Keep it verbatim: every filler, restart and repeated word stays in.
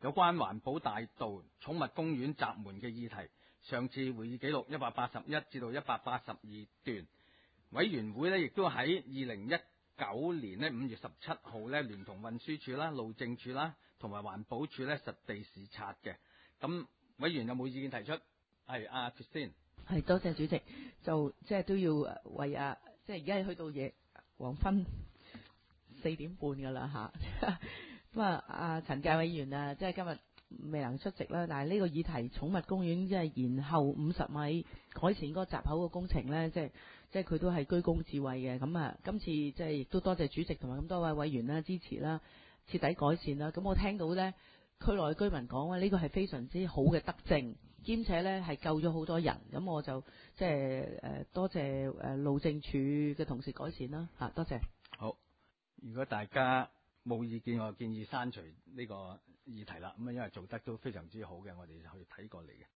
有關環保大道寵物公園閘門嘅議題。上次會議記錄一百八十一至到一百八十二段，委員會呢亦都喺二零一九年呢五月十七號呢聯同運輸署啦、路政署啦同埋環保署呢實地視察嘅。咁委員有冇意見提出？係阿 Christine。 係，多謝主席。就即係都要為啊，即係而家去到夜黃昏四點半噶啦吓。咁啊，阿陳介委員啊，即係今日未能出席啦。但係呢個議題，寵物公園即係延後五十米改善嗰個閘口嘅工程咧，即係即係佢都係居功至偉嘅。咁啊，今次即係亦都多謝主席同埋咁多位委員啦支持啦，徹底改善啦。咁我聽到咧，區內嘅居民講話呢個係非常之好嘅德政，兼且咧係救咗好多人。咁我就即係誒多謝誒路政署嘅同事改善啦嚇，多謝。 好，如果大家冇意見，我建議刪除呢個議題啦。咁啊，因為做得都非常之好嘅，我哋就去睇過嚟嘅。